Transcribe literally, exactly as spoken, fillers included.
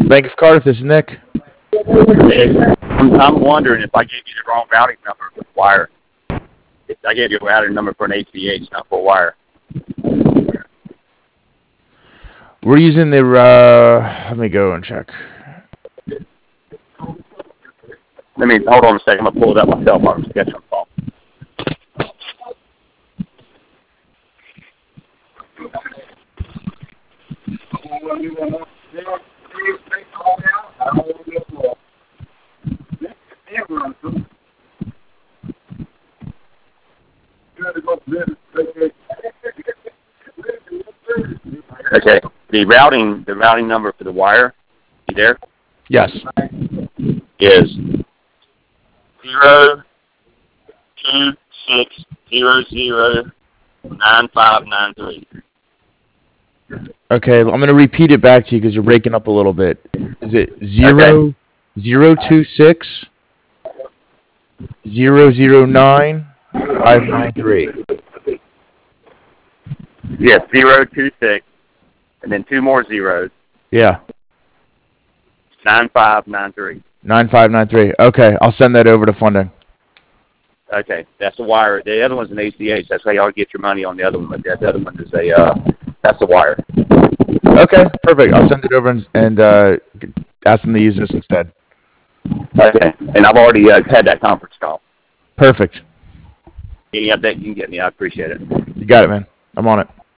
Bank of Cardiff, this is Nick. I'm, I'm wondering if I gave you the wrong routing number for the wire. If I gave you a routing number for an A C H, not for a wire. We're using the, uh, let me go and check. Let me, hold on a second. I'm going to pull it up myself. I'm sketching on the phone. Okay, the routing, the routing number for the wire, you there? Yes. Is zero two six zero zero nine five nine three. Okay, I'm going to repeat it back to you because you're breaking up a little bit. Is it zero Okay. zero two six zero zero nine five nine three? Yes, zero two six, and then two more zeros. Yeah. Nine five nine three. Nine five nine three. Okay, I'll send that over to funding. Okay, that's the wire. The other one's an A C H. That's how y'all get your money on the other one. But the other one is a uh, that's the wire. Okay, perfect. I'll send it over and, and uh, ask them to use this instead. Okay, and I've already uh, had that conference call. Perfect. Any update you can get me, I appreciate it. You got it, man. I'm on it.